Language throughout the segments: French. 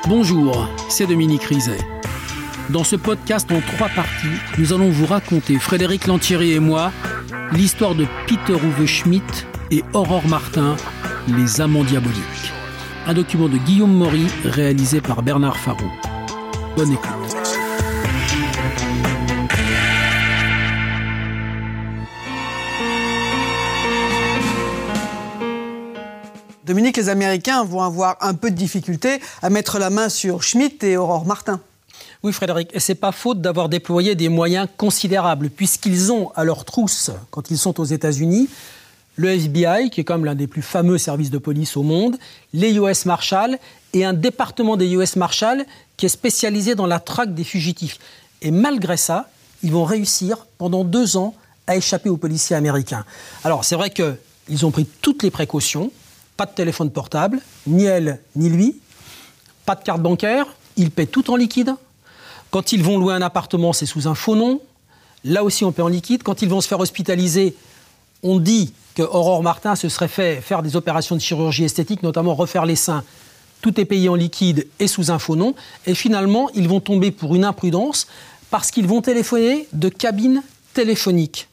Bonjour, c'est Dominique Rizet. Dans ce podcast en 3 parties, nous allons vous raconter, Frédéric Lantieri et moi, l'histoire de Peter Uwe Schmidt et Aurore Martin, les amants diaboliques. Un document de Guillaume Maury réalisé par Bernard Farou. Bonne écoute. Dominique, les Américains vont avoir un peu de difficulté à mettre la main sur Schmidt et Aurore Martin. Oui, Frédéric, et c'est pas faute d'avoir déployé des moyens considérables, puisqu'ils ont à leur trousse, quand ils sont aux États-Unis, le FBI, qui est comme l'un des plus fameux services de police au monde, les US Marshals et un département des US Marshals qui est spécialisé dans la traque des fugitifs. Et malgré ça, ils vont réussir pendant 2 ans à échapper aux policiers américains. Alors, c'est vrai qu'ils ont pris toutes les précautions. Pas de téléphone portable, ni elle, ni lui. Pas de carte bancaire, ils paient tout en liquide. Quand ils vont louer un appartement, c'est sous un faux nom. Là aussi, on paie en liquide. Quand ils vont se faire hospitaliser, on dit que Aurore Martin se serait fait faire des opérations de chirurgie esthétique, notamment refaire les seins. Tout est payé en liquide et sous un faux nom. Et finalement, ils vont tomber pour une imprudence parce qu'ils vont téléphoner de cabines téléphoniques.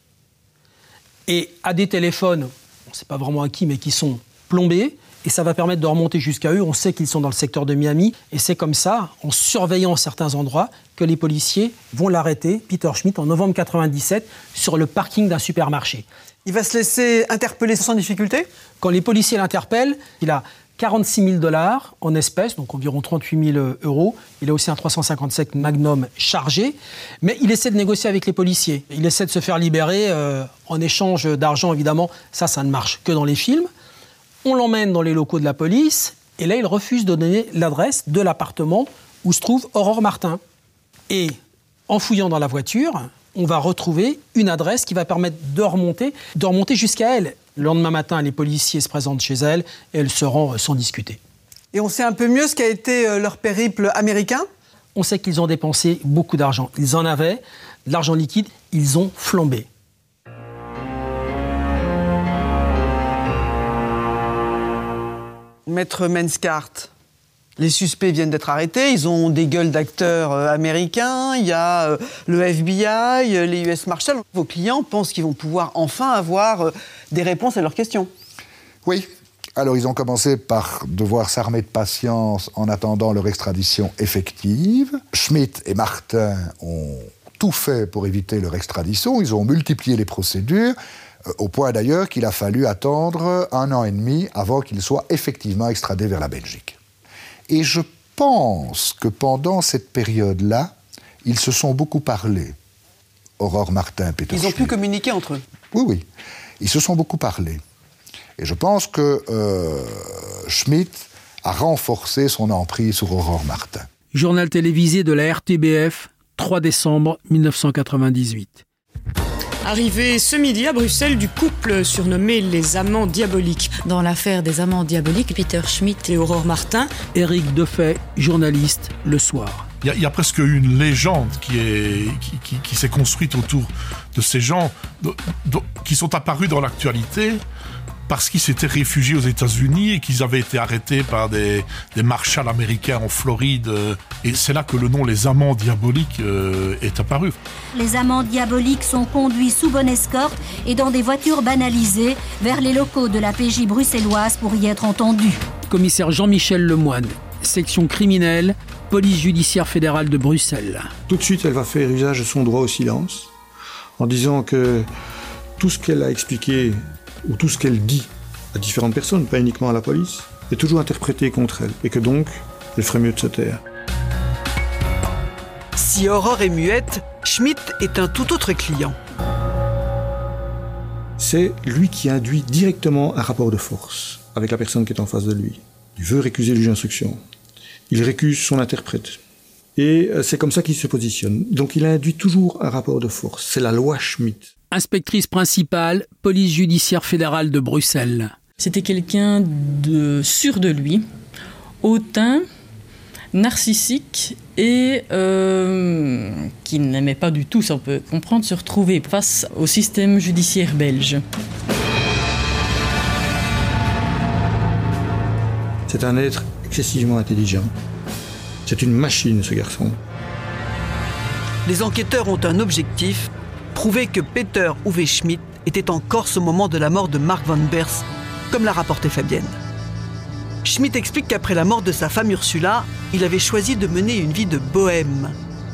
Et à des téléphones, on ne sait pas vraiment à qui, mais qui sont plombés, et ça va permettre de remonter jusqu'à eux. On sait qu'ils sont dans le secteur de Miami, et c'est comme ça, en surveillant certains endroits, que les policiers vont l'arrêter, Peter Schmidt, en novembre 1997, sur le parking d'un supermarché. Il va se laisser interpeller sans difficulté ? Quand les policiers l'interpellent, il a 46 000 $ en espèces, donc environ 38 000 €. Il a aussi un 357 Magnum chargé, mais il essaie de négocier avec les policiers. Il essaie de se faire libérer en échange d'argent, évidemment. Ça ne marche que dans les films. On l'emmène dans les locaux de la police, et là, il refuse de donner l'adresse de l'appartement où se trouve Aurore Martin. Et en fouillant dans la voiture, on va retrouver une adresse qui va permettre de remonter jusqu'à elle. Le lendemain matin, les policiers se présentent chez elle, et elle se rend sans discuter. Et on sait un peu mieux ce qu'a été leur périple américain ? On sait qu'ils ont dépensé beaucoup d'argent. Ils en avaient, de l'argent liquide, ils ont flambé. Maître Menskart, les suspects viennent d'être arrêtés, ils ont des gueules d'acteurs américains, il y a le FBI, les US Marshals. Vos clients pensent qu'ils vont pouvoir enfin avoir des réponses à leurs questions. Oui, alors ils ont commencé par devoir s'armer de patience en attendant leur extradition effective. Schmidt et Martin ont tout fait pour éviter leur extradition, ils ont multiplié les procédures, au point d'ailleurs qu'il a fallu attendre 1 an et demi avant qu'ils soient effectivement extradés vers la Belgique. Et je pense que pendant cette période-là, ils se sont beaucoup parlé. Aurore Martin, Peter Schmidt. Ils ont pu communiquer entre eux. Oui. Ils se sont beaucoup parlé. Et je pense que Schmidt a renforcé son emprise sur Aurore Martin. Journal télévisé de la RTBF, 3 décembre 1998. Arrivé ce midi à Bruxelles du couple surnommé les amants diaboliques. Dans l'affaire des amants diaboliques, Peter Schmidt et Aurore Martin. Éric Defay, journaliste, Le Soir. Il y a presque une légende qui s'est construite autour de ces gens qui sont apparus dans l'actualité parce qu'ils s'étaient réfugiés aux États-Unis et qu'ils avaient été arrêtés par des marshals américains en Floride. Et c'est là que le nom les amants diaboliques est apparu. Les amants diaboliques sont conduits sous bonne escorte et dans des voitures banalisées vers les locaux de la PJ bruxelloise pour y être entendus. Commissaire Jean-Michel Lemoine, section criminelle, police judiciaire fédérale de Bruxelles. Tout de suite, elle va faire usage de son droit au silence en disant que tout ce qu'elle a expliqué ou tout ce qu'elle dit à différentes personnes, pas uniquement à la police, est toujours interprété contre elle et que donc, elle ferait mieux de se taire. Si Aurore est muette, Schmidt est un tout autre client. C'est lui qui induit directement un rapport de force avec la personne qui est en face de lui. Il veut récuser le juge d'instruction. Il récuse son interprète. Et c'est comme ça qu'il se positionne. Donc il induit toujours un rapport de force. C'est la loi Schmidt. Inspectrice principale, police judiciaire fédérale de Bruxelles. C'était quelqu'un de sûr de lui, hautain, narcissique et qui n'aimait pas du tout, ça on peut comprendre, se retrouver face au système judiciaire belge. C'est un être excessivement intelligent. C'est une machine, ce garçon. Les enquêteurs ont un objectif, prouver que Peter Uwe Schmidt était en Corse au moment de la mort de Mark Van Beers, comme l'a rapporté Fabienne. Schmidt explique qu'après la mort de sa femme Ursula, il avait choisi de mener une vie de bohème.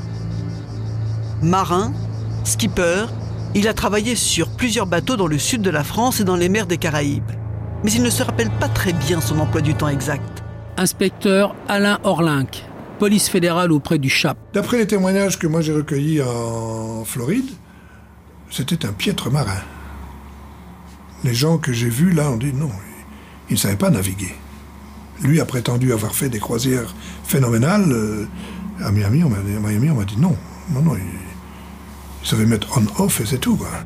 Marin, skipper, il a travaillé sur plusieurs bateaux dans le sud de la France et dans les mers des Caraïbes. Mais il ne se rappelle pas très bien son emploi du temps exact. Inspecteur Alain Orlinck, police fédérale auprès du CHAP. D'après les témoignages que moi j'ai recueillis en Floride, c'était un piètre marin. Les gens que j'ai vus là ont dit non, il ne savait pas naviguer. Lui a prétendu avoir fait des croisières phénoménales. À Miami, on m'a dit non, il savait mettre on-off et c'est tout, quoi.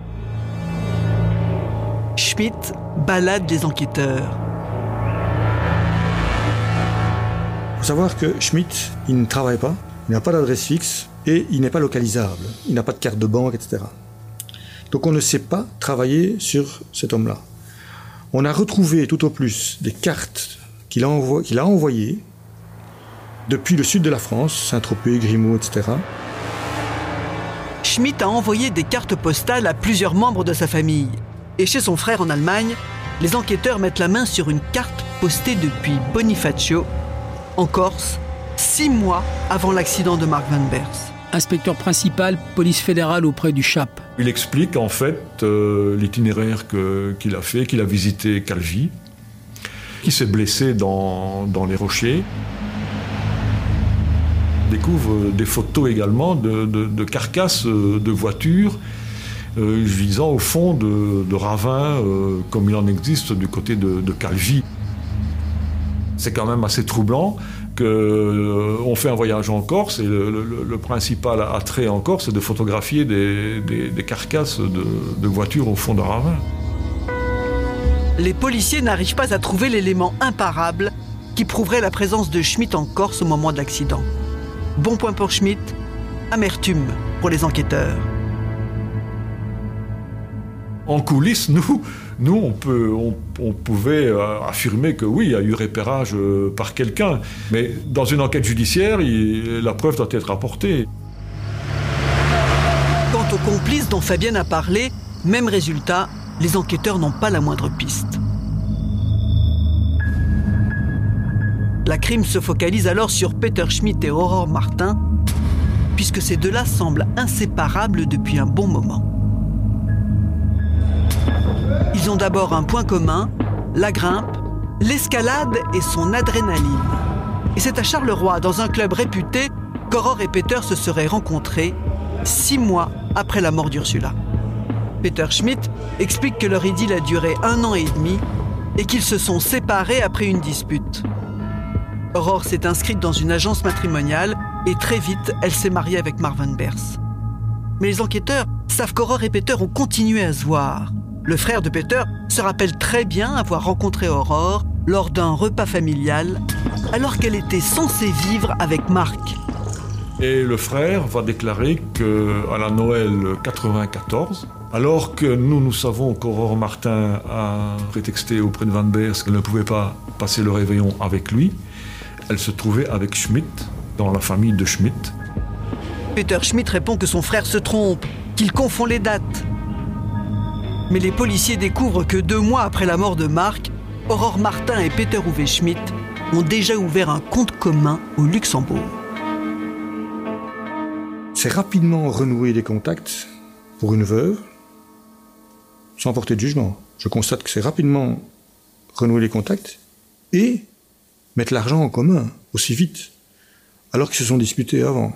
Schmidt balade les enquêteurs. Il faut savoir que Schmidt, il ne travaille pas, il n'a pas d'adresse fixe et il n'est pas localisable. Il n'a pas de carte de banque, etc. Donc on ne sait pas travailler sur cet homme-là. On a retrouvé tout au plus des cartes qu'il a envoyées depuis le sud de la France, Saint-Tropez, Grimaud, etc. Schmidt a envoyé des cartes postales à plusieurs membres de sa famille. Et chez son frère en Allemagne, les enquêteurs mettent la main sur une carte postée depuis Bonifacio, en Corse, 6 mois avant l'accident de Mark Van Beers. Inspecteur principal, police fédérale auprès du CHAP. Il explique en fait l'itinéraire qu'il a fait, qu'il a visité Calvi, qu'il s'est blessé dans les rochers. Il découvre des photos également de carcasses de voitures gisant au fond de ravins, comme il en existe du côté de Calvi. C'est quand même assez troublant qu'on fait un voyage en Corse et le principal attrait en Corse, c'est de photographier des carcasses de voitures au fond de ravins. Les policiers n'arrivent pas à trouver l'élément imparable qui prouverait la présence de Schmidt en Corse au moment de l'accident. Bon point pour Schmidt, amertume pour les enquêteurs. En coulisses, nous on pouvait affirmer que oui, il y a eu repérage par quelqu'un. Mais dans une enquête judiciaire, la preuve doit être apportée. Quant aux complices dont Fabienne a parlé, même résultat, les enquêteurs n'ont pas la moindre piste. La crime se focalise alors sur Peter Schmidt et Aurore Martin, puisque ces deux-là semblent inséparables depuis un bon moment. Ils ont d'abord un point commun, la grimpe, l'escalade et son adrénaline. Et c'est à Charleroi, dans un club réputé, qu'Aurore et Peter se seraient rencontrés 6 mois après la mort d'Ursula. Peter Schmidt explique que leur idylle a duré 1 an et demi et qu'ils se sont séparés après une dispute. Aurore s'est inscrite dans une agence matrimoniale et très vite, elle s'est mariée avec Mark Van Beers. Mais les enquêteurs savent qu'Aurore et Peter ont continué à se voir. Le frère de Peter se rappelle très bien avoir rencontré Aurore lors d'un repas familial alors qu'elle était censée vivre avec Mark. Et le frère va déclarer qu'à la Noël 94, alors que nous savons qu'Aurore Martin a prétexté auprès de Van Beers qu'elle ne pouvait pas passer le réveillon avec lui, elle se trouvait avec Schmidt, dans la famille de Schmidt. Peter Schmidt répond que son frère se trompe, qu'il confond les dates. Mais les policiers découvrent que 2 mois après la mort de Mark, Aurore Martin et Peter Uwe Schmidt ont déjà ouvert un compte commun au Luxembourg. C'est rapidement renouer des contacts pour une veuve, sans porter de jugement. Je constate que c'est rapidement renouer les contacts et mettre l'argent en commun aussi vite, alors qu'ils se sont disputés avant.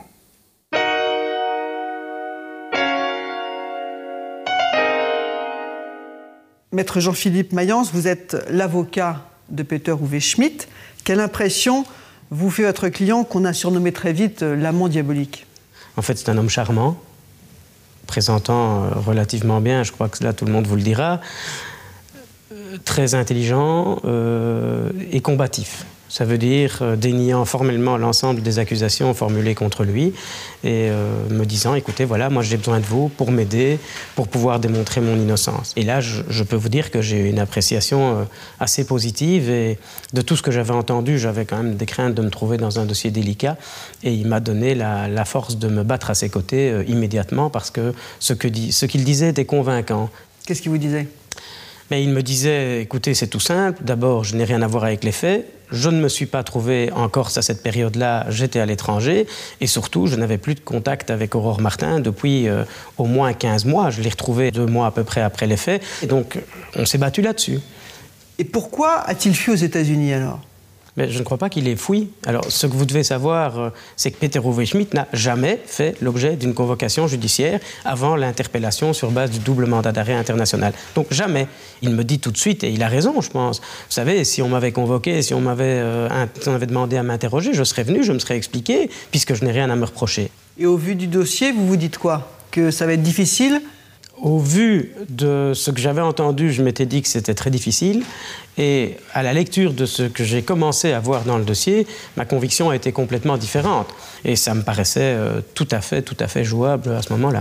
Maître Jean-Philippe Mayence, vous êtes l'avocat de Peter Uwe Schmidt. Quelle impression vous fait votre client qu'on a surnommé très vite l'amant diabolique ? En fait, c'est un homme charmant, présentant relativement bien, je crois que là tout le monde vous le dira, très intelligent et combatif. Ça veut dire déniant formellement l'ensemble des accusations formulées contre lui et me disant, écoutez, voilà, moi j'ai besoin de vous pour m'aider, pour pouvoir démontrer mon innocence. Et là, je peux vous dire que j'ai eu une appréciation assez positive et de tout ce que j'avais entendu, j'avais quand même des craintes de me trouver dans un dossier délicat et il m'a donné la force de me battre à ses côtés immédiatement parce que ce qu'il disait était convaincant. Qu'est-ce qu'il vous disait ? Mais il me disait, écoutez, c'est tout simple. D'abord, je n'ai rien à voir avec les faits. Je ne me suis pas trouvé en Corse à cette période-là. J'étais à l'étranger. Et surtout, je n'avais plus de contact avec Aurore Martin depuis au moins 15 mois. Je l'ai retrouvée 2 mois à peu près après les faits. Et donc, on s'est battu là-dessus. Et pourquoi a-t-il fui aux États-Unis alors ? Mais je ne crois pas qu'il ait fui. Alors, ce que vous devez savoir, c'est que Peter Uwe Schmidt n'a jamais fait l'objet d'une convocation judiciaire avant l'interpellation sur base du double mandat d'arrêt international. Donc, jamais. Il me dit tout de suite, et il a raison, je pense. Vous savez, si on m'avait convoqué, si on m'avait demandé à m'interroger, je serais venu, je me serais expliqué, puisque je n'ai rien à me reprocher. Et au vu du dossier, vous vous dites quoi ? Que ça va être difficile ? Au vu de ce que j'avais entendu, je m'étais dit que c'était très difficile. Et à la lecture de ce que j'ai commencé à voir dans le dossier, ma conviction a été complètement différente. Et ça me paraissait tout à fait jouable à ce moment-là.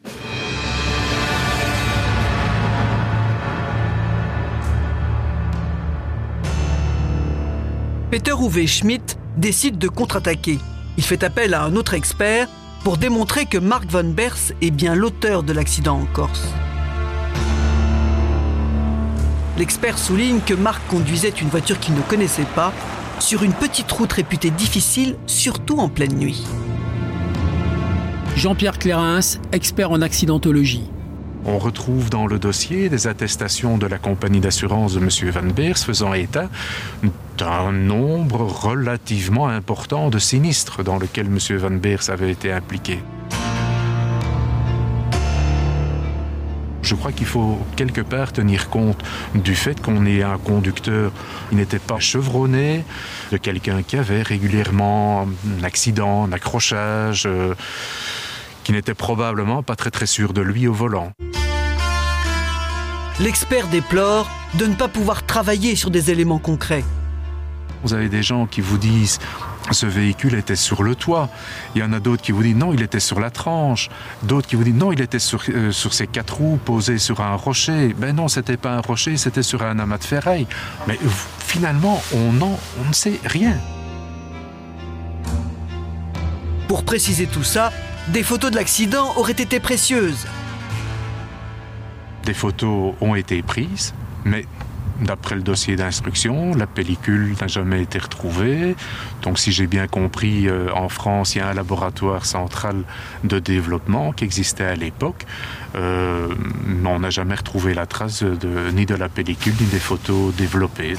Peter Uwe Schmidt décide de contre-attaquer. Il fait appel à un autre expert pour démontrer que Mark Van Beers est bien l'auteur de l'accident en Corse. L'expert souligne que Mark conduisait une voiture qu'il ne connaissait pas sur une petite route réputée difficile, surtout en pleine nuit. Jean-Pierre Clairens, expert en accidentologie. On retrouve dans le dossier des attestations de la compagnie d'assurance de M. Van Beers faisant état d'un nombre relativement important de sinistres dans lesquels M. Van Beers avait été impliqué. Je crois qu'il faut quelque part tenir compte du fait qu'on ait un conducteur qui n'était pas chevronné, de quelqu'un qui avait régulièrement un accident, un accrochage, qui n'était probablement pas très sûr de lui au volant. L'expert déplore de ne pas pouvoir travailler sur des éléments concrets. Vous avez des gens qui vous disent « ce véhicule était sur le toit ». Il y en a d'autres qui vous disent « non, il était sur la tranche ». D'autres qui vous disent « non, il était sur ses 4 roues posées sur un rocher ». Ben non, c'était pas un rocher, c'était sur un amas de ferraille. Mais finalement, on ne sait rien. Pour préciser tout ça, des photos de l'accident auraient été précieuses. Des photos ont été prises, mais d'après le dossier d'instruction, la pellicule n'a jamais été retrouvée. Donc si j'ai bien compris, en France, il y a un laboratoire central de développement qui existait à l'époque. Mais on n'a jamais retrouvé la trace ni de la pellicule, ni des photos développées.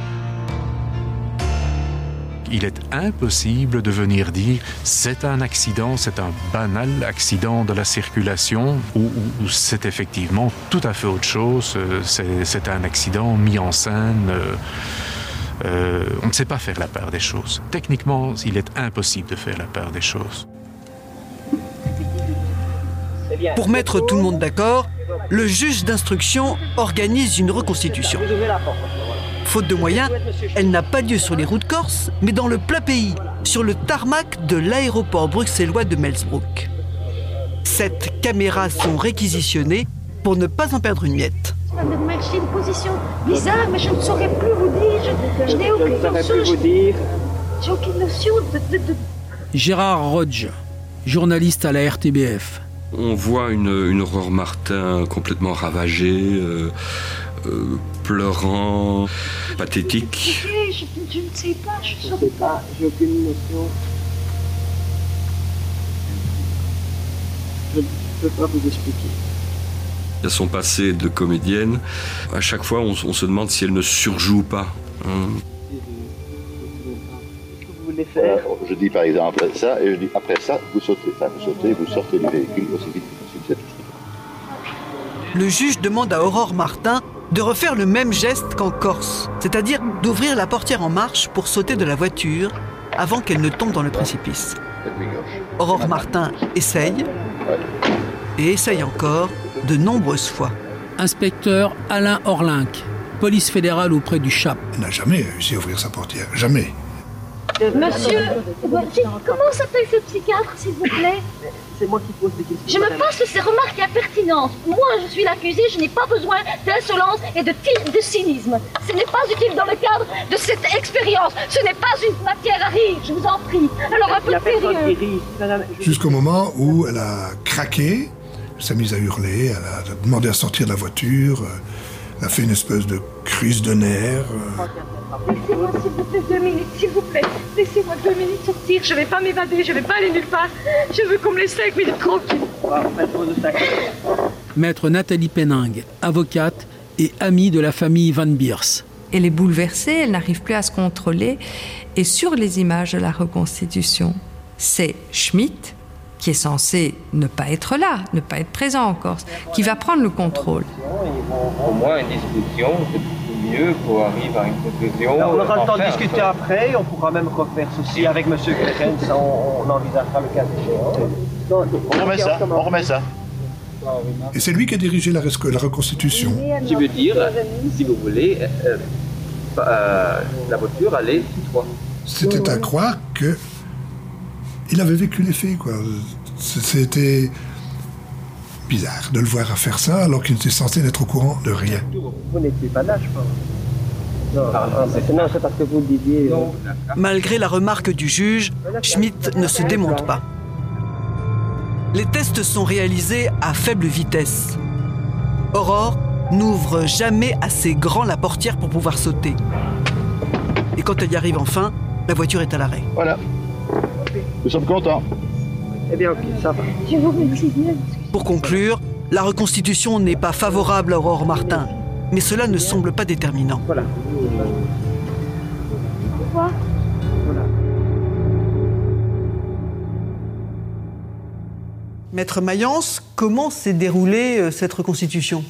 Il est impossible de venir dire c'est un accident, c'est un banal accident de la circulation ou c'est effectivement tout à fait autre chose, c'est un accident mis en scène. On ne sait pas faire la part des choses. Techniquement, il est impossible de faire la part des choses. Pour mettre tout le monde d'accord, le juge d'instruction organise une reconstitution. Faute de moyens, elle n'a pas lieu sur les routes corses, mais dans le plat pays, sur le tarmac de l'aéroport bruxellois de Melsbroek. 7 caméras sont réquisitionnées pour ne pas en perdre une miette. J'ai une position bizarre, mais je ne saurais plus vous dire. Je n'ai aucune notion. J'ai aucune notion de... Gérard Rodge, journaliste à la RTBF. On voit une Aurore Martin complètement ravagée, pleurant, pathétique. Je ne sais pas, je ne saurais pas. J'ai aucune notion. Je ne peux pas vous expliquer. Il y a son passé de comédienne. À chaque fois, on se demande si elle ne surjoue pas. Vous voulez faire ? Je dis par exemple ça, et je dis après ça, vous sortez du véhicule aussi vite que possible. Le juge demande à Aurore Martin de refaire le même geste qu'en Corse, c'est-à-dire d'ouvrir la portière en marche pour sauter de la voiture avant qu'elle ne tombe dans le précipice. Aurore Martin essaye, et essaye encore de nombreuses fois. Inspecteur Alain Orlinck, police fédérale auprès du CHAP. Il n'a jamais réussi à ouvrir sa portière. Jamais. Monsieur, comment s'appelle ce psychiatre, s'il vous plaît? C'est moi qui pose des questions. Je me passe de ces remarques impertinentes. Moi, je suis l'accusé, je n'ai pas besoin d'insolence et de cynisme. Ce n'est pas utile dans le cadre de cette expérience. Ce n'est pas une matière à rire, je vous en prie. Alors un peu de sérieux. Jusqu'au moment où elle a craqué, elle s'est mise à hurler, elle a demandé à sortir de la voiture, elle a fait une espèce de crise de nerfs. Laissez-moi, s'il vous plaît, 2 minutes, s'il vous plaît. Laissez-moi 2 minutes sortir. Je ne vais pas m'évader, je ne vais pas aller nulle part. Je veux qu'on me laisse 5 minutes tranquille. Maître Nathalie Penning, avocate et amie de la famille Van Beers. Elle est bouleversée, elle n'arrive plus à se contrôler. Et sur les images de la reconstitution, c'est Schmitt, qui est censé ne pas être là, ne pas être présent en Corse, qui va prendre le contrôle. Au moins une discussion, c'est mieux pour arriver à une conclusion. On aura le temps de discuter après, on pourra même refaire ceci avec M. Clemens, on envisagera le cas échéant. On remet ça. Et c'est lui qui a dirigé la reconstitution. Qui veut dire, si vous voulez, la voiture allait tout droit. C'était à croire que il avait vécu les faits, quoi. C'était bizarre de le voir à faire ça alors qu'il était censé n'être au courant de rien. Vous n'étiez pas là, je pense. Non, c'est parce que vous le disiez. Malgré la remarque du juge, Schmitt ne se démonte pas. Les tests sont réalisés à faible vitesse. Aurore n'ouvre jamais assez grand la portière pour pouvoir sauter. Et quand elle y arrive enfin, la voiture est à l'arrêt. Voilà. Nous sommes contents. Eh bien, ok, ça va. Je vous remercie. Pour conclure, la reconstitution n'est pas favorable à Aurore Martin, mais cela ne semble pas déterminant. Voilà. Pourquoi? Maître Mayence, comment s'est déroulée cette reconstitution?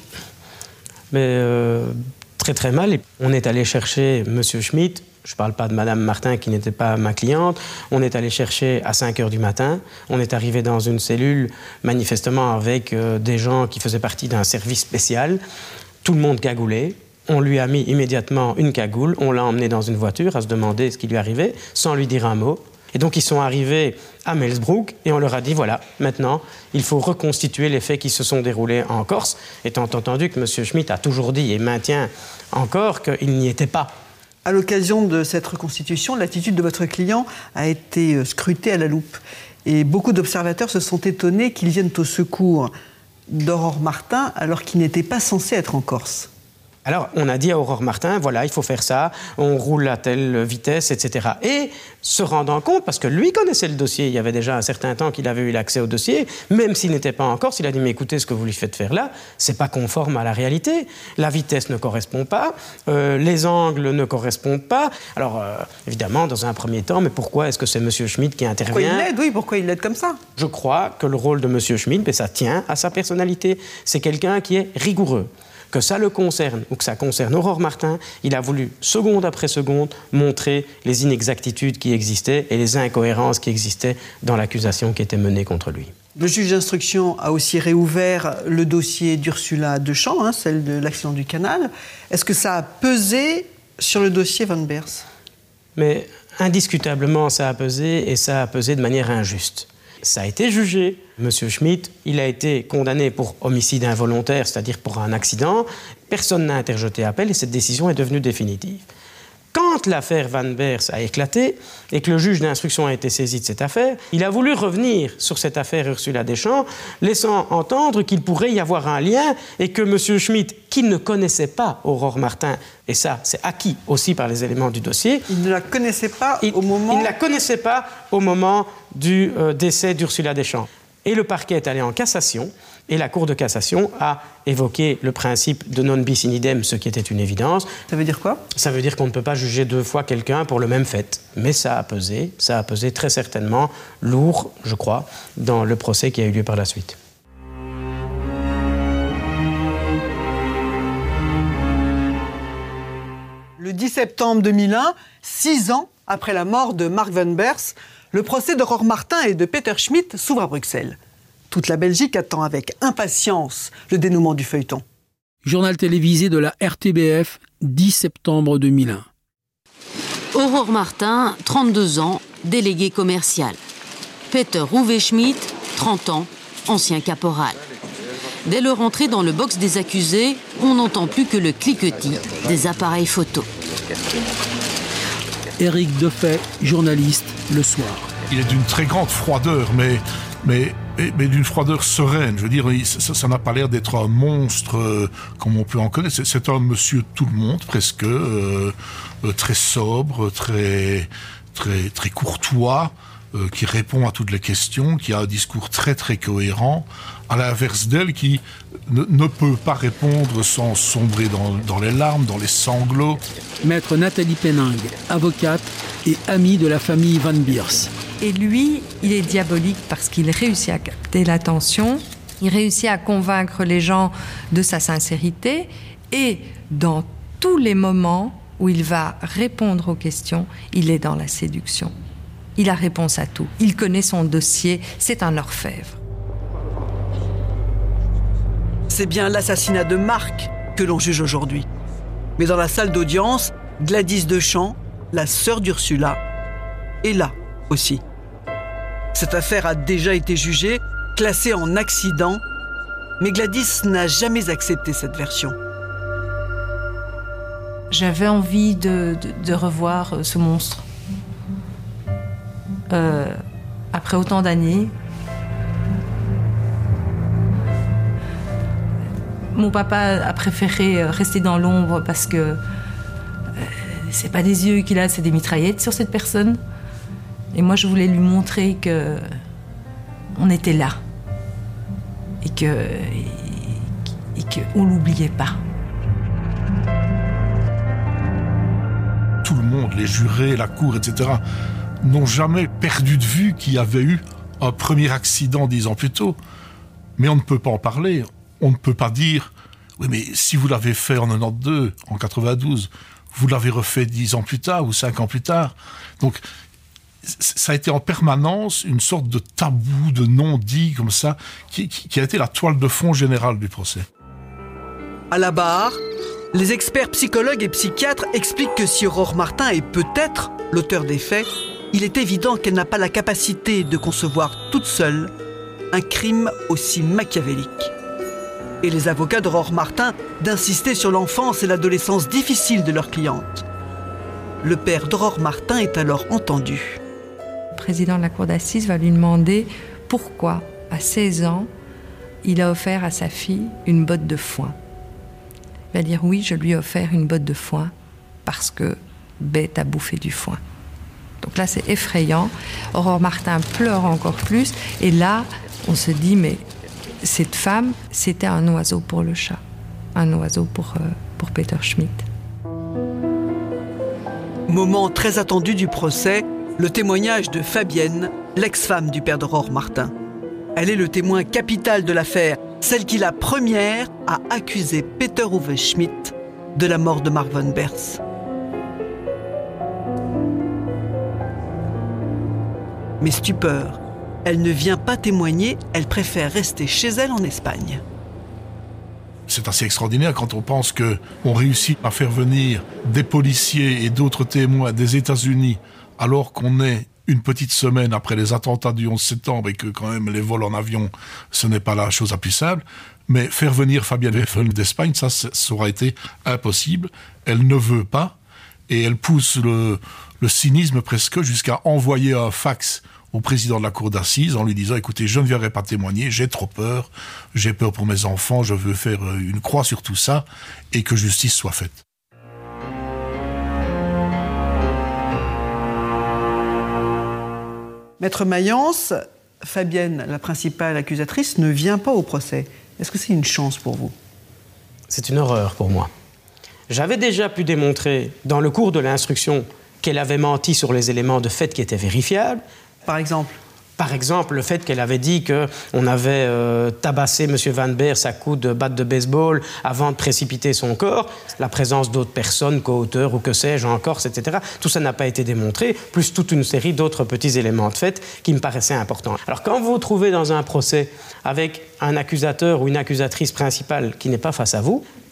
Très très mal. On est allé chercher M. Schmitt. Je ne parle pas de Mme Martin qui n'était pas ma cliente. On est allé chercher à 5 h du matin. On est arrivé dans une cellule, manifestement avec des gens qui faisaient partie d'un service spécial. Tout le monde cagoulé. On lui a mis immédiatement une cagoule. On l'a emmené dans une voiture à se demander ce qui lui arrivait, sans lui dire un mot. Et donc, ils sont arrivés à Melsbrook et on leur a dit, voilà, maintenant, il faut reconstituer les faits qui se sont déroulés en Corse, étant entendu que M. Schmitt a toujours dit et maintient encore qu'il n'y était pas. À l'occasion de cette reconstitution, l'attitude de votre client a été scrutée à la loupe. Et beaucoup d'observateurs se sont étonnés qu'il vienne au secours d'Aurore Martin alors qu'il n'était pas censé être en Corse. Alors, on a dit à Aurore Martin, voilà, il faut faire ça, on roule à telle vitesse, etc. Et se rendant compte, parce que lui connaissait le dossier, il y avait déjà un certain temps qu'il avait eu l'accès au dossier, même s'il n'était pas en Corse, il a dit, mais écoutez, ce que vous lui faites faire là, c'est pas conforme à la réalité. La vitesse ne correspond pas, les angles ne correspondent pas. Alors, évidemment, dans un premier temps, mais pourquoi est-ce que c'est M. Schmitt qui intervient? Pourquoi il l'aide? Oui, pourquoi il l'aide comme ça? Je crois que le rôle de M. Schmitt, ça tient à sa personnalité. C'est quelqu'un qui est rigoureux. Que ça le concerne ou que ça concerne Aurore Martin, il a voulu, seconde après seconde, montrer les inexactitudes qui existaient et les incohérences qui existaient dans l'accusation qui était menée contre lui. Le juge d'instruction a aussi réouvert le dossier d'Ursula Deschamps, celle de l'accident du canal. Est-ce que ça a pesé sur le dossier Van Beers? Mais indiscutablement, ça a pesé et ça a pesé de manière injuste. Ça a été jugé. M. Schmitt, il a été condamné pour homicide involontaire, c'est-à-dire pour un accident. Personne n'a interjeté appel et cette décision est devenue définitive. Quand l'affaire Van Beers a éclaté et que le juge d'instruction a été saisi de cette affaire, il a voulu revenir sur cette affaire Ursula Deschamps, laissant entendre qu'il pourrait y avoir un lien et que M. Schmitt, qui ne connaissait pas Aurore Martin, et ça, c'est acquis aussi par les éléments du dossier... Il ne la connaissait pas au moment... Il ne la connaissait pas au moment du décès d'Ursula Deschamps. Et le parquet est allé en cassation, et la Cour de cassation a évoqué le principe de non bis in idem, ce qui était une évidence. Ça veut dire quoi? Ça veut dire qu'on ne peut pas juger 2 fois quelqu'un pour le même fait. Mais ça a pesé très certainement lourd, je crois, dans le procès qui a eu lieu par la suite. Le 10 septembre 2001, 6 ans après la mort de Mark Van Beers, le procès d'Aurore Martin et de Peter Schmitt s'ouvre à Bruxelles. Toute la Belgique attend avec impatience le dénouement du feuilleton. Journal télévisé de la RTBF, 10 septembre 2001. Aurore Martin, 32 ans, délégué commercial. Peter Uwe Schmidt, 30 ans, ancien caporal. Dès leur entrée dans le box des accusés, on n'entend plus que le cliquetis des appareils photo. Éric Defay, journaliste, Le Soir. Il est d'une très grande froideur, mais d'une froideur sereine. Je veux dire, ça n'a pas l'air d'être un monstre comme on peut en connaître. C'est un monsieur tout le monde, presque, très sobre, très courtois, qui répond à toutes les questions, qui a un discours très très cohérent, à l'inverse d'elle qui ne peut pas répondre sans sombrer dans les larmes, dans les sanglots. Maître Nathalie Péningue, avocate et amie de la famille Van Beers. Et lui, il est diabolique parce qu'il réussit à capter l'attention, il réussit à convaincre les gens de sa sincérité, et dans tous les moments où il va répondre aux questions, il est dans la séduction. Il a réponse à tout. Il connaît son dossier. C'est un orfèvre. C'est bien l'assassinat de Marc que l'on juge aujourd'hui. Mais dans la salle d'audience, Gladys Dechamps, la sœur d'Ursula, est là aussi. Cette affaire a déjà été jugée, classée en accident, mais Gladys n'a jamais accepté cette version. J'avais envie de revoir ce monstre. Après autant d'années, mon papa a préféré rester dans l'ombre parce que c'est pas des yeux qu'il a, c'est des mitraillettes sur cette personne. Et moi, je voulais lui montrer que on était là et qu'on l'oubliait pas. Tout le monde, les jurés, la cour, etc., n'ont jamais perdu de vue qu'il y avait eu un premier accident 10 ans plus tôt. Mais on ne peut pas en parler. On ne peut pas dire « Oui, mais si vous l'avez fait en 92, en 92, vous l'avez refait 10 ans plus tard ou 5 ans plus tard. » Donc, ça a été en permanence une sorte de tabou, de non-dit comme ça, qui a été la toile de fond générale du procès. À la barre, les experts psychologues et psychiatres expliquent que si Aurore Martin est peut-être l'auteur des faits, il est évident qu'elle n'a pas la capacité de concevoir toute seule un crime aussi machiavélique. Et les avocats d'Aurore Martin d'insister sur l'enfance et l'adolescence difficiles de leur cliente. Le père d'Aurore Martin est alors entendu. Le président de la cour d'assises va lui demander pourquoi, à 16 ans, il a offert à sa fille une botte de foin. Il va dire oui, je lui ai offert une botte de foin parce que bête a bouffé du foin. Donc là, c'est effrayant. Aurore Martin pleure encore plus. Et là, on se dit, mais cette femme, c'était un oiseau pour le chat. Un oiseau pour Peter Schmidt. Moment très attendu du procès, le témoignage de Fabienne, l'ex-femme du père d'Aurore Martin. Elle est le témoin capital de l'affaire, celle qui la première a accusé Peter Uwe Schmidt de la mort de Marc Van Beers. Mais stupeur, elle ne vient pas témoigner, elle préfère rester chez elle en Espagne. C'est assez extraordinaire quand on pense qu'on réussit à faire venir des policiers et d'autres témoins des États-Unis alors qu'on est une petite semaine après les attentats du 11 septembre et que quand même les vols en avion, ce n'est pas la chose la plus simple. Mais faire venir Fabienne Weffel d'Espagne, ça aura été impossible. Elle ne veut pas et elle pousse le cynisme presque jusqu'à envoyer un fax au président de la cour d'assises en lui disant « Écoutez, je ne viendrai pas témoigner, j'ai trop peur, j'ai peur pour mes enfants, je veux faire une croix sur tout ça et que justice soit faite. » Maître Mayence, Fabienne, la principale accusatrice, ne vient pas au procès. Est-ce que c'est une chance pour vous ? C'est une horreur pour moi. J'avais déjà pu démontrer dans le cours de l'instruction qu'elle avait menti sur les éléments de fait qui étaient vérifiables. Par exemple ? Par exemple, le fait qu'elle avait dit qu'on avait tabassé M. Van Beers à coups de batte de baseball avant de précipiter son corps, la présence d'autres personnes, co-auteurs ou que sais-je en Corse, etc. Tout ça n'a pas été démontré, plus toute une série d'autres petits éléments de fait qui me paraissaient importants. Alors quand vous vous trouvez dans un procès avec un accusateur ou une accusatrice principale qui n'est pas face à vous,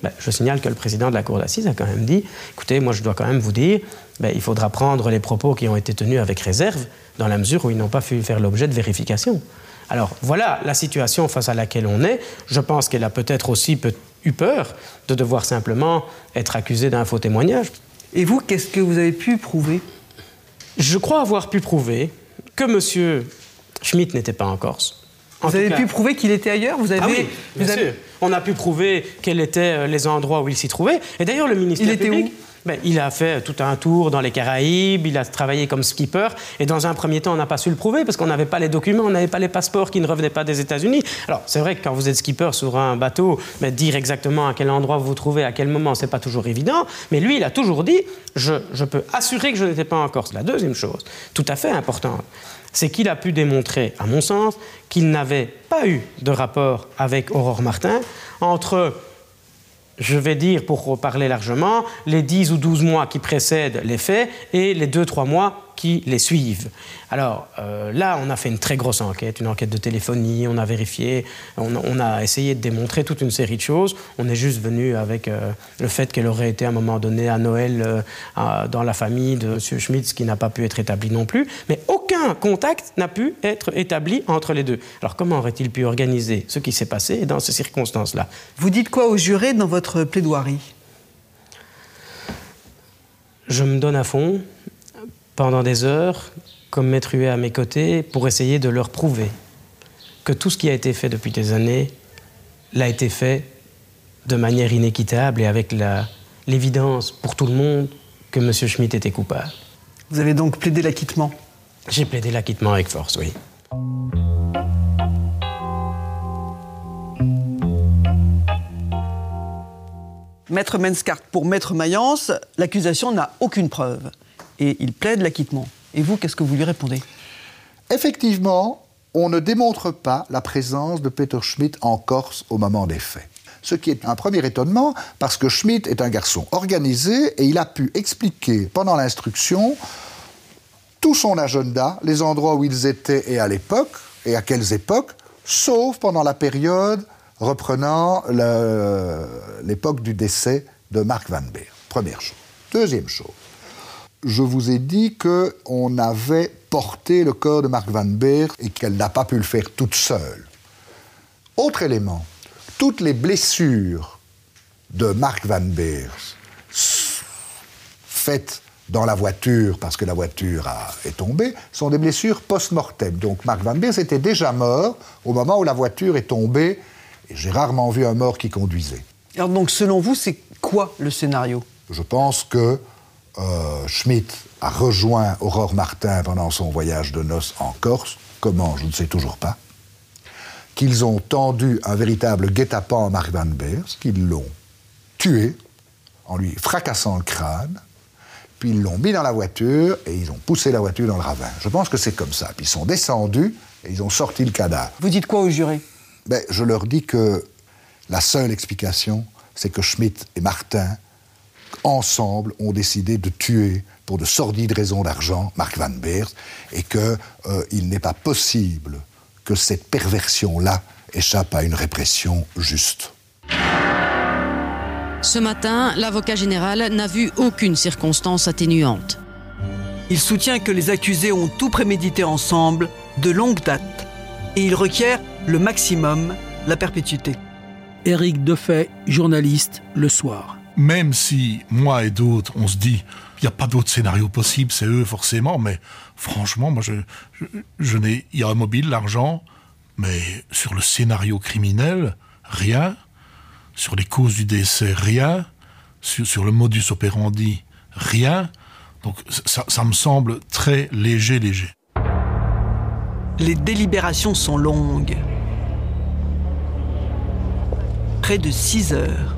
Je signale que le président de la cour d'assises a quand même dit « Écoutez, moi je dois quand même vous dire, il faudra prendre les propos qui ont été tenus avec réserve dans la mesure où ils n'ont pas pu faire l'objet de vérification. » Alors voilà la situation face à laquelle on est. Je pense qu'elle a peut-être aussi eu peur de devoir simplement être accusée d'un faux témoignage. Et vous, qu'est-ce que vous avez pu prouver? Je crois avoir pu prouver que M. Schmitt n'était pas en Corse. Vous avez pu prouver qu'il était ailleurs? Oui, bien sûr. On a pu prouver quels étaient les endroits où il s'y trouvait. Et d'ailleurs, le ministère public... il a fait tout un tour dans les Caraïbes, il a travaillé comme skipper, et dans un premier temps, on n'a pas su le prouver parce qu'on n'avait pas les documents, on n'avait pas les passeports qui ne revenaient pas des États-Unis. Alors, c'est vrai que quand vous êtes skipper sur un bateau, dire exactement à quel endroit vous vous trouvez, à quel moment, c'est pas toujours évident, mais lui, il a toujours dit « je peux assurer que je n'étais pas en Corse ». La deuxième chose, tout à fait importante, c'est qu'il a pu démontrer, à mon sens, qu'il n'avait pas eu de rapport avec Aurore Martin entre... Je vais dire, pour parler largement, les 10 ou 12 mois qui précèdent les faits et les 2-3 mois qui les suivent. Alors là, on a fait une très grosse enquête, une enquête de téléphonie, on a vérifié, on a essayé de démontrer toute une série de choses. On est juste venu avec le fait qu'elle aurait été à un moment donné à Noël dans la famille de M. Schmitt, ce qui n'a pas pu être établi non plus. Mais aucun contact n'a pu être établi entre les deux. Alors comment aurait-il pu organiser ce qui s'est passé dans ces circonstances-là? Vous dites quoi aux jurés dans votre plaidoirie? Je me donne à fond pendant des heures, comme Maître Huet à mes côtés, pour essayer de leur prouver que tout ce qui a été fait depuis des années l'a été fait de manière inéquitable et avec l'évidence pour tout le monde que M. Schmitt était coupable. Vous avez donc plaidé l'acquittement? J'ai plaidé l'acquittement avec force, oui. Maître Menskart, pour Maître Mayence, l'accusation n'a aucune preuve. Et il plaide l'acquittement. Et vous, qu'est-ce que vous lui répondez? Effectivement, on ne démontre pas la présence de Peter Schmitt en Corse au moment des faits. Ce qui est un premier étonnement, parce que Schmitt est un garçon organisé et il a pu expliquer pendant l'instruction tout son agenda, les endroits où ils étaient et à l'époque, et à quelles époques, sauf pendant la période reprenant l'époque du décès de Mark Van Beers. Première chose. Deuxième chose. Je vous ai dit qu'on avait porté le corps de Mark Van Beers et qu'elle n'a pas pu le faire toute seule. Autre élément, toutes les blessures de Mark Van Beers faites dans la voiture, parce que la voiture est tombée, sont des blessures post-mortem. Donc Mark Van Beers était déjà mort au moment où la voiture est tombée, et j'ai rarement vu un mort qui conduisait. Alors donc selon vous, c'est quoi le scénario? Je pense que Schmitt a rejoint Aurore Martin pendant son voyage de noces en Corse. Comment, je ne sais toujours pas. Qu'ils ont tendu un véritable guet-apens à Mark Van Beers, qu'ils l'ont tué en lui fracassant le crâne, puis ils l'ont mis dans la voiture et ils ont poussé la voiture dans le ravin. Je pense que c'est comme ça. Puis ils sont descendus et ils ont sorti le cadavre. Vous dites quoi aux jurés? Je leur dis que la seule explication, c'est que Schmitt et Martin ensemble, ont décidé de tuer, pour de sordides raisons d'argent, Mark Van Beers, et qu'il n'est pas possible que cette perversion-là échappe à une répression juste. Ce matin, l'avocat général n'a vu aucune circonstance atténuante. Il soutient que les accusés ont tout prémédité ensemble, de longue date, et il requiert le maximum, la perpétuité. Éric Defay, journaliste, Le Soir. Même si, moi et d'autres, on se dit, il n'y a pas d'autre scénario possible, c'est eux forcément, mais franchement, moi, il y a un mobile, l'argent, mais sur le scénario criminel, rien. Sur les causes du décès, rien. Sur le modus operandi, rien. Donc ça me semble très léger. Les délibérations sont longues. Près de 6 heures.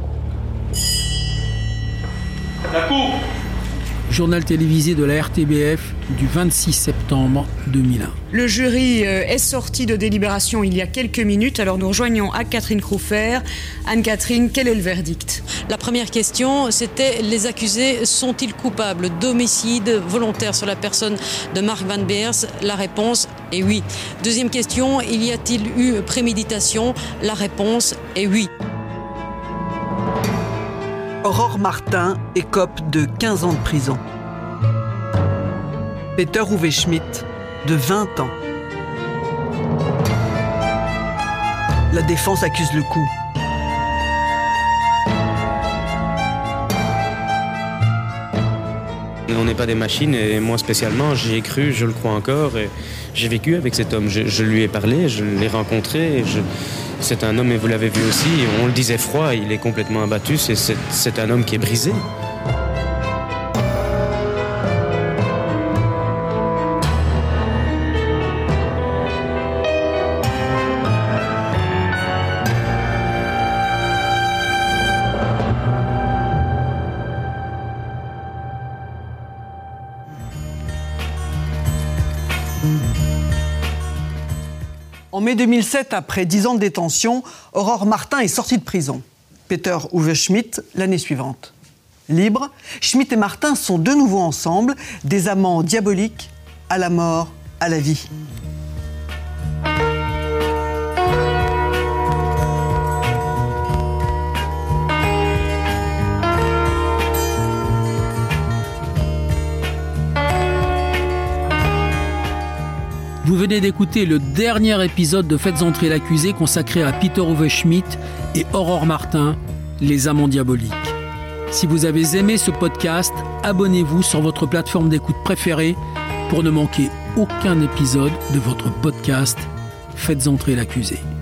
La Cour. Journal télévisé de la RTBF du 26 septembre 2001. Le jury est sorti de délibération il y a quelques minutes, alors nous rejoignons Anne-Catherine Crouffer. Anne-Catherine, quel est le verdict? La première question, c'était: les accusés sont-ils coupables d'homicide volontaire sur la personne de Mark Van Beers? La réponse est oui. Deuxième question, y a-t-il eu préméditation? La réponse est oui. Aurore Martin écope de 15 ans de prison. Peter Uwe Schmidt, de 20 ans. La défense accuse le coup. On n'est pas des machines et moi spécialement, j'y ai cru, je le crois encore et j'ai vécu avec cet homme. Je lui ai parlé, je l'ai rencontré. C'est un homme, et vous l'avez vu aussi, on le disait froid, il est complètement abattu, c'est un homme qui est brisé. En mai 2007, après 10 ans de détention, Aurore Martin est sortie de prison. Peter Uwe Schmidt l'année suivante. Libres, Schmidt et Martin sont de nouveau ensemble, des amants diaboliques, à la mort, à la vie. Vous venez d'écouter le dernier épisode de Faites entrer l'accusé consacré à Peter Uwe Schmidt et Aurore Martin, les amants diaboliques. Si vous avez aimé ce podcast, abonnez-vous sur votre plateforme d'écoute préférée pour ne manquer aucun épisode de votre podcast Faites entrer l'accusé.